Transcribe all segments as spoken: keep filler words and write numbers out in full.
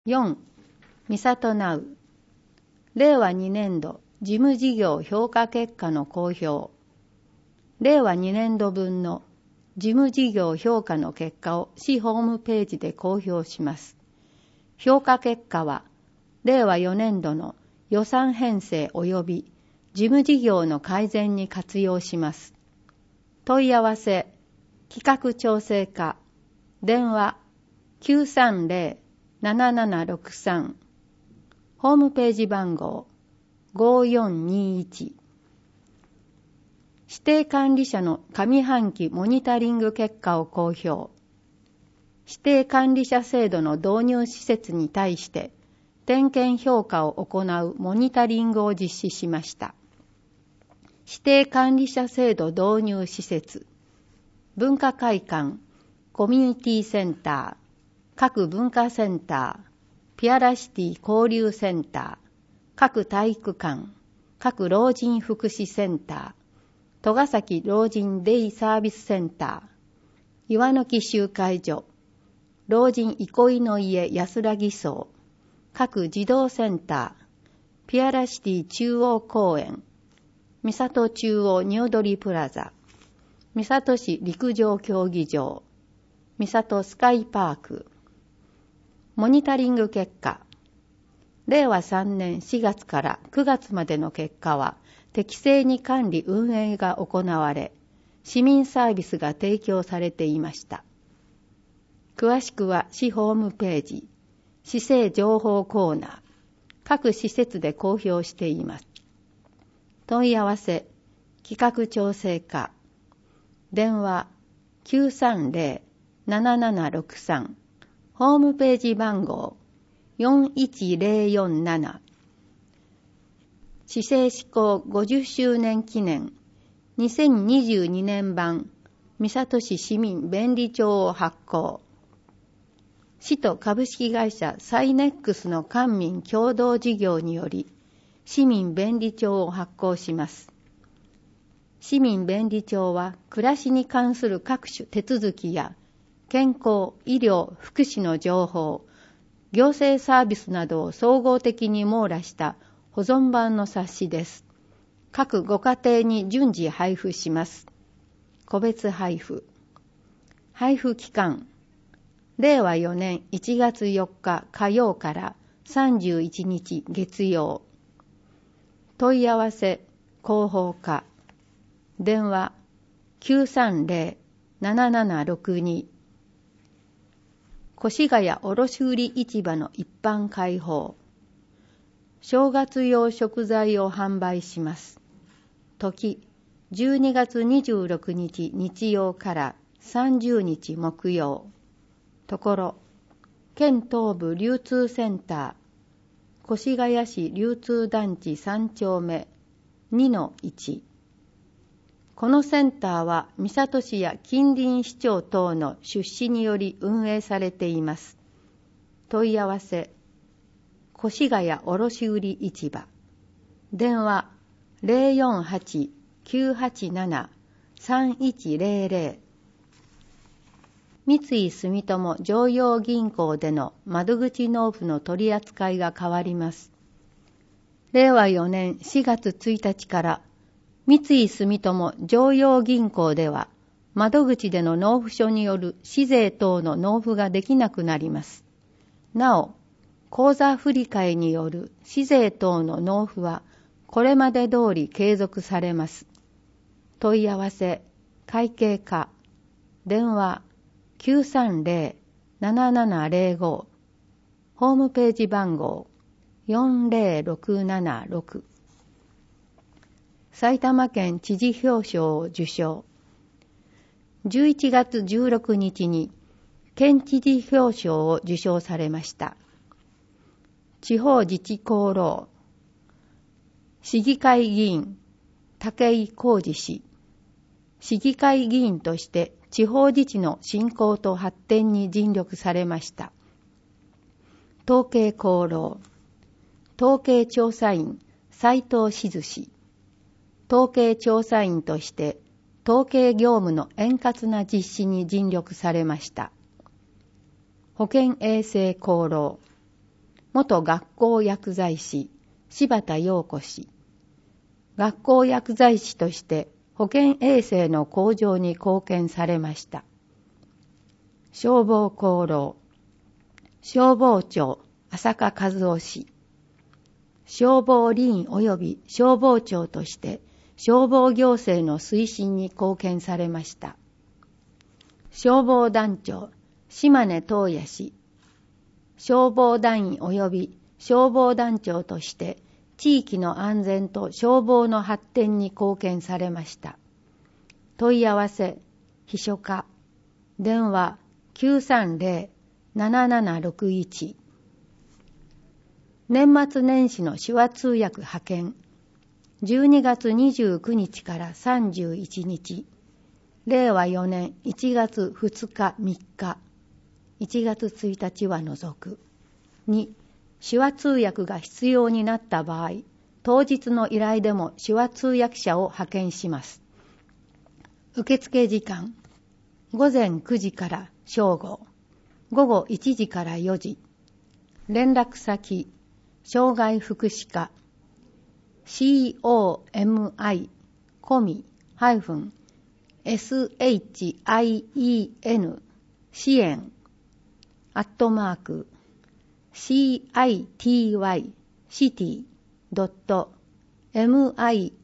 よん. みさとナウれいわにねんど事務事業評価結果の公表。れいわにねんどぶんの事務事業評価の結果を市ホームページで公表します。評価結果は、れいわよねんどの予算編成及び事務事業の改善に活用します。問い合わせ、企画調整課、電話 きゅうさんぜろ ななななろくさん、ホームページ番号ごよんにいち。指定管理者の上半期モニタリング結果を公表。指定管理者制度の導入施設に対して点検評価を行うモニタリングを実施しました。指定管理者制度導入施設、文化会館、コミュニティセンター、各文化センター、ピアラシティ交流センター、各体育館、各老人福祉センター、戸ヶ崎老人デイサービスセンター、岩の木集会所、老人憩いの家安らぎ荘、各児童センター、ピアラシティ中央公園、三郷中央ニュードリプラザ、三郷市陸上競技場、三郷スカイパーク。モニタリング結果。れいわさんねんしがつからくがつまでの結果は、適正に管理運営が行われ、市民サービスが提供されていました。詳しくは市ホームページ、市政情報コーナー、各施設で公表しています。問い合わせ、企画調整課、電話 きゅうさんぜろ ななななろくさん、ホームページ番号よんいちぜろよんなな。市政施行ごじゅっしゅうねん記念にせんにじゅうにねん版三郷市市民便利帳を発行。市と株式会社サイネックスの官民共同事業により市民便利帳を発行します。市民便利帳は暮らしに関する各種手続きや健康、医療、福祉の情報、行政サービスなどを総合的に網羅した保存版の冊子です。各ご家庭に順次配布します。個別配布。配布期間。れいわよねんいちがつよっか火曜からさんじゅういちにち月曜。問い合わせ、広報課。電話きゅうさんぜろ ななななろくに。越谷卸売市場の一般開放。正月用食材を販売します。時、じゅうにがつにじゅうろくにち日曜からさんじゅうにち木曜。ところ、県東部流通センター、越谷市流通団地さんちょうめ にのいち。このセンターは三郷市や近隣市町等の出資により運営されています。問い合わせ、越谷卸売市場。電話ぜろよんはち きゅうはちなな さんいちぜろぜろ。三井住友常陽銀行での窓口納付の取り扱いが変わります。れいわよねんしがつついたちから三井住友常陽銀行では窓口での納付書による市税等の納付ができなくなります。なお、口座振替による市税等の納付はこれまで通り継続されます。問い合わせ、会計課、電話きゅうさんぜろ ななななぜろご、ホームページ番号よんぜろろくななろく。埼玉県知事表彰を受賞。じゅういちがつじゅうろくにちに県知事表彰を受賞されました。地方自治功労。市議会議員、武井浩二氏。市議会議員として地方自治の振興と発展に尽力されました。統計功労。統計調査員、斉藤静氏。統計調査員として統計業務の円滑な実施に尽力されました。保健衛生功労。 元学校薬剤師、柴田陽子氏。学校薬剤師として保健衛生の向上に貢献されました。消防功労。消防庁、浅香和夫氏。消防理員及び消防庁として消防行政の推進に貢献されました。消防団長、島根東也氏。消防団員及び消防団長として地域の安全と消防の発展に貢献されました。問い合わせ、秘書課、電話 きゅうさんゼロ ななななろくいち。年末年始の手話通訳派遣、じゅうにがつにじゅうくにちからさんじゅういちにち、れいわよねんいちがつふつかみっか、いちがつついたちは除くに、手話通訳が必要になった場合、当日の依頼でも手話通訳者を派遣します。受付時間、ごぜんくじから正午、ごごいちじからよじ。連絡先、障害福祉課、コミ、コミ、ハイフン、シン、支援、アットマーク、シティ、シティ、ドット、ミ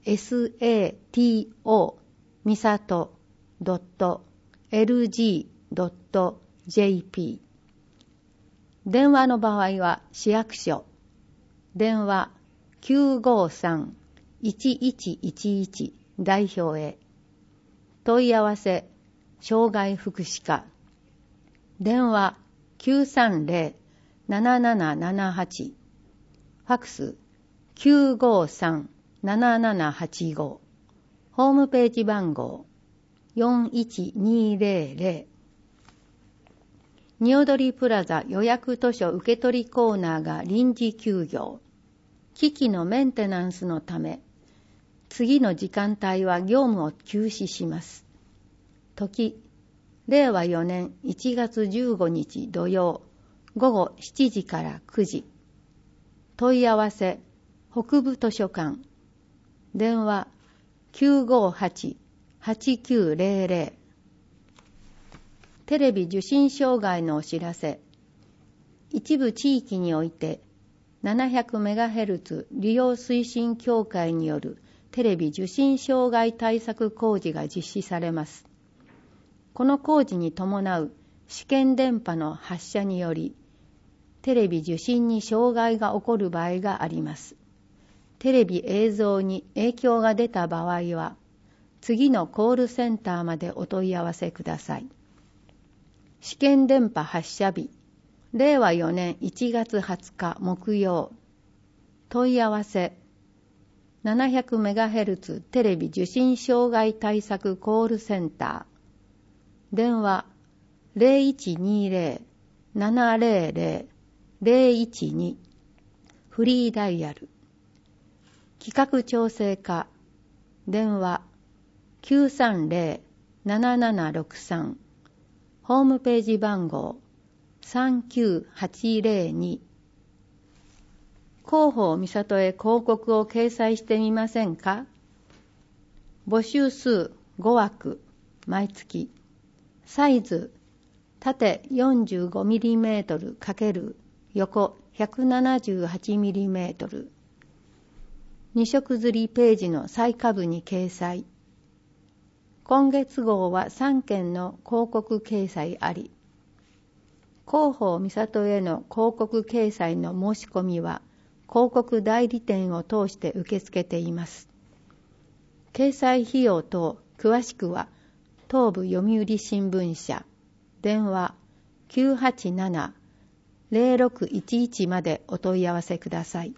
サト、ミサト、ドット、エルジー、ドット、ジェーピー。電話の場合は市役所、電話 きゅうごさん いちいちいちいち 代表へ。問い合わせ、障害福祉課、電話 きゅうさんゼロ ななななななはち、ファクス きゅうごさん ななななはちご、ホームページ番号よんいちにゼロゼロ。におどりプラザ予約図書受取コーナーが臨時休業。機器のメンテナンスのため、次の時間帯は業務を休止します。時、れいわよねんいちがつじゅうごにち土曜、ごごしちじからくじ。問い合わせ、北部図書館。電話 きゅうごはち はちきゅうゼロゼロ。テレビ受信障害のお知らせ。一部地域において ななひゃくメガヘルツ 利用推進協会によるテレビ受信障害対策工事が実施されます。この工事に伴う試験電波の発射により、テレビ受信に障害が起こる場合があります。テレビ映像に影響が出た場合は、次のコールセンターまでお問い合わせください。試験電波発射日、れいわよねんいちがつはつか木曜。問い合わせ、ななひゃくメガヘルツ テレビ受信障害対策コールセンター。電話ゼロいちにゼロ ななゼロゼロ ゼロいちに。フリーダイヤル。企画調整課。電話きゅうさんゼロ ななななろくさん。ホームページ番号さんきゅうはちゼロに。広報三郷へ広告を掲載してみませんか？募集数ごわく、毎月。サイズ、縦 よんじゅうごミリメートル× 横 ひゃくななじゅうはちミリメートル。に色刷りページの最下部に掲載。今月号はさんけんの広告掲載あり。広報三郷への広告掲載の申し込みは、広告代理店を通して受け付けています。掲載費用等、詳しくは、東部読売新聞社、電話きゅうはちなな ゼロろくいちいちまでお問い合わせください。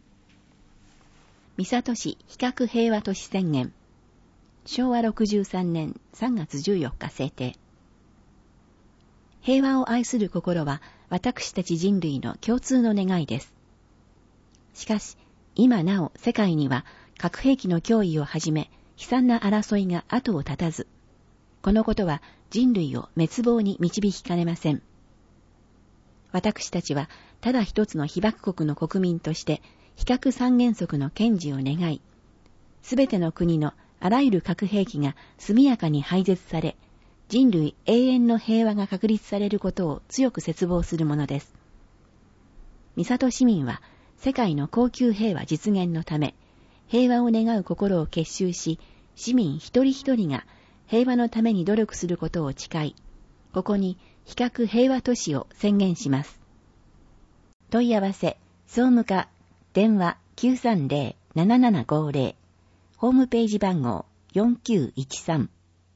三郷市比較平和都市宣言。しょうわろくじゅうさんねんさんがつじゅうよっか制定。平和を愛する心は私たち人類の共通の願いです。しかし、今なお世界には核兵器の脅威をはじめ悲惨な争いが後を絶たず、このことは人類を滅亡に導きかねません。私たちはただ一つの被爆国の国民として非核三原則の堅持を願い、すべての国のあらゆる核兵器が速やかに廃絶され、人類永遠の平和が確立されることを強く切望するものです。三郷市民は世界の恒久平和実現のため、平和を願う心を結集し、市民一人一人が平和のために努力することを誓い、ここに非核平和都市を宣言します。問い合わせ、総務課、電話 きゅうさんゼロ ななななごゼロ、ホームページ番号よんきゅういちさん。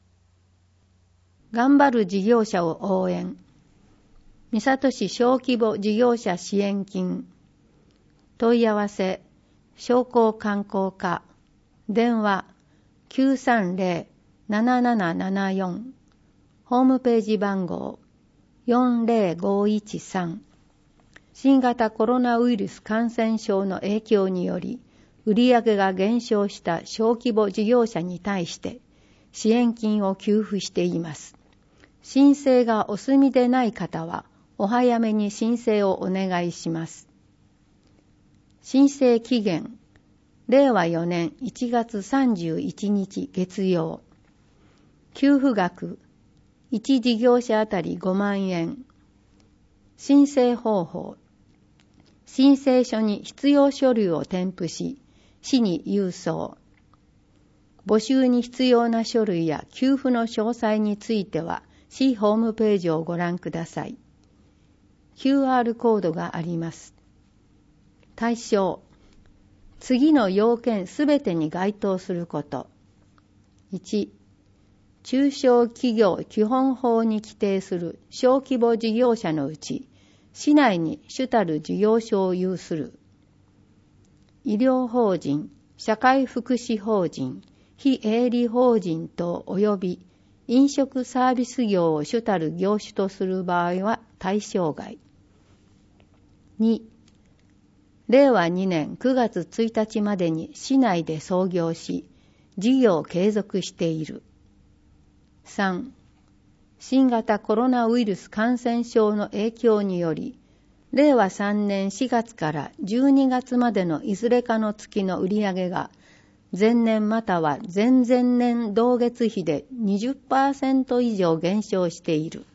頑張る事業者を応援。三郷市小規模事業者支援金。問い合わせ、商工観光課、電話きゅうさんゼロ ななななななよん、ホームページ番号よんゼロごいちさん。新型コロナウイルス感染症の影響により、売上が減少した小規模事業者に対して支援金を給付しています。申請がお済みでない方は、お早めに申請をお願いします。申請期限、れいわよねんいちがつさんじゅういちにち月曜。給付額、いち事業者あたりごまんえん。申請方法、申請書に必要書類を添付し、市に郵送。募集に必要な書類や給付の詳細については、市ホームページをご覧ください。キューアール コードがあります。対象、次の要件すべてに該当すること。いち、中小企業基本法に規定する小規模事業者のうち、市内に主たる事業所を有する。医療法人、社会福祉法人、非営利法人等及び飲食サービス業を主たる業種とする場合は対象外。に、れいわにねんくがつついたちまでに市内で創業し、事業を継続している。さん、新型コロナウイルス感染症の影響により、れいわさんねんしがつからじゅうにがつまでのいずれかの月の売上が、前年または前々年同月比で にじゅっパーセント 以上減少している。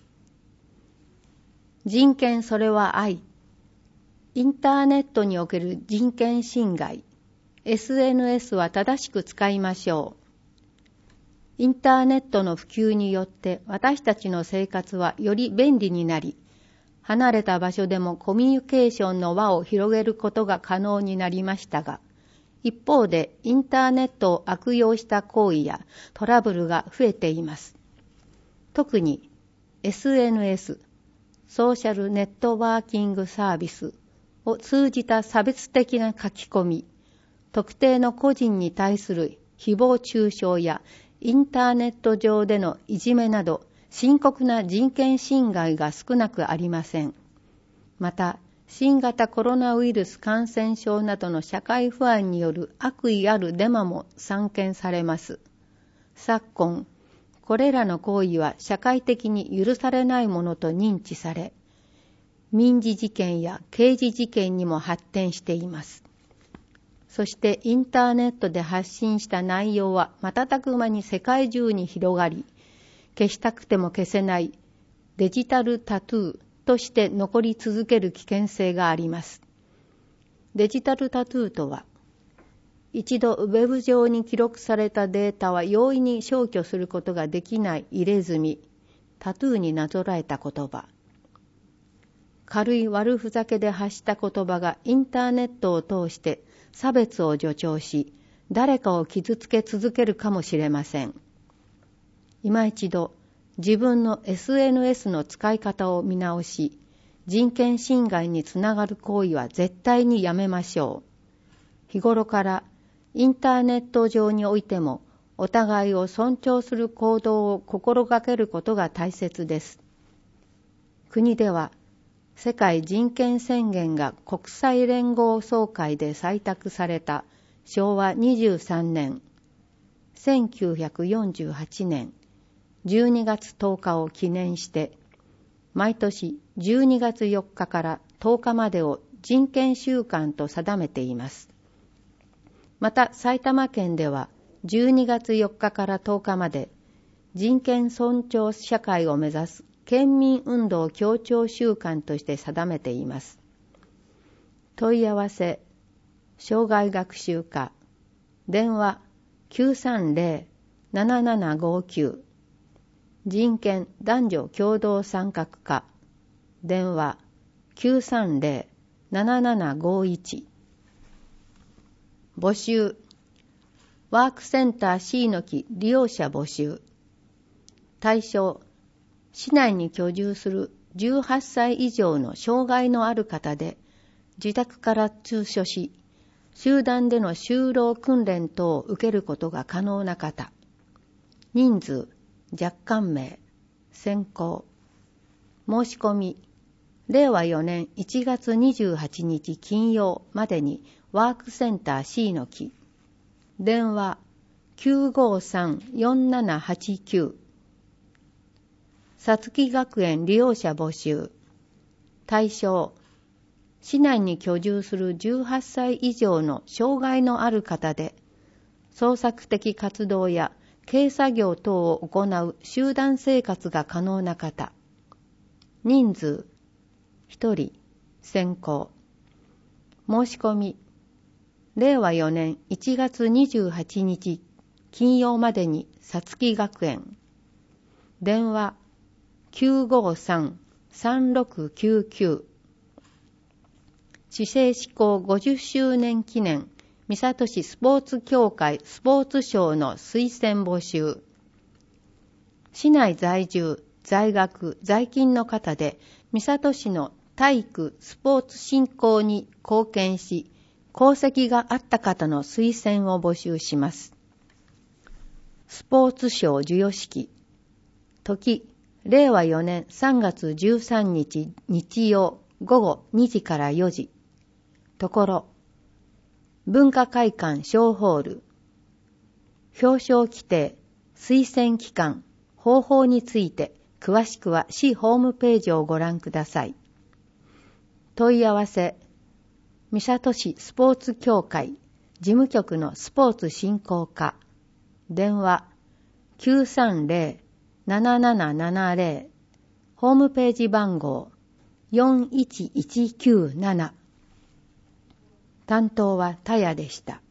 人権それは愛。インターネットにおける人権侵害。エスエヌエス は正しく使いましょう。インターネットの普及によって私たちの生活はより便利になり、離れた場所でもコミュニケーションの輪を広げることが可能になりましたが、一方でインターネットを悪用した行為やトラブルが増えています。特に エスエヌエス、ソーシャルネットワーキングサービスを通じた差別的な書き込み、特定の個人に対する誹謗中傷やインターネット上でのいじめなど深刻な人権侵害が少なくありません。また、新型コロナウイルス感染症などの社会不安による悪意あるデマも散見されます。昨今、これらの行為は社会的に許されないものと認知され、民事事件や刑事事件にも発展しています。そしてインターネットで発信した内容は瞬く間に世界中に広がり、消したくても消せないデジタルタトゥーとして残り続ける危険性があります。デジタルタトゥーとは、一度ウェブ上に記録されたデータは容易に消去することができない入れ墨、タトゥーになぞらえた言葉。軽い悪ふざけで発した言葉がインターネットを通して差別を助長し、誰かを傷つけ続けるかもしれません。今一度、自分の エスエヌエス の使い方を見直し、人権侵害につながる行為は絶対にやめましょう。日頃からインターネット上においても、お互いを尊重する行動を心がけることが大切です。国では、世界人権宣言が国際連合総会で採択されたしょうわにじゅうさんねん、せんきゅうひゃくよんじゅうはちねんじゅうにがつとおかを記念して、毎年じゅうにがつよっかからとおかまでを人権週間と定めています。また埼玉県ではじゅうにがつよっかからとおかまで人権尊重社会を目指す県民運動協調週間として定めています。問い合わせ、障害学習課、電話 きゅうさんゼロ ななななごきゅう、人権男女共同参画課、電話 きゅうさんゼロ ななななごいち。募集、ワークセンター C の木利用者募集。対象、市内に居住するじゅうはっさい以上の障害のある方で、自宅から通所し、集団での就労訓練等を受けることが可能な方。人数、若干名、選考。申し込み、れいわよねんいちがつにじゅうはちにち金曜までにワークセンター C の木。電話 きゅうごさん よんななはちきゅう。さつき学園利用者募集。対象、市内に居住するじゅうはっさい以上の障害のある方で、創作的活動や軽作業等を行う集団生活が可能な方。人数、ひとり、選考。申し込み、れいわよねんいちがつにじゅうはちにち金曜までにさつき学園。電話 きゅうごさん さんろくきゅうきゅう。市政施行ごじゅっしゅうねん記念三郷市スポーツ協会スポーツ賞の推薦募集。市内在住、在学、在勤の方で三郷市の体育・スポーツ振興に貢献し、功績があった方の推薦を募集します。スポーツ賞授与式。時、れいわよねんさんがつじゅうさんにち日曜ごごにじからよじ。ところ、文化会館小ホール。表彰規定、推薦期間、方法について詳しくは市ホームページをご覧ください。問い合わせ、三郷市スポーツ協会事務局のスポーツ振興課。電話 きゅうさんゼロ ななななななゼロ。ホームページ番号よんいちいちきゅうなな。担当はタヤでした。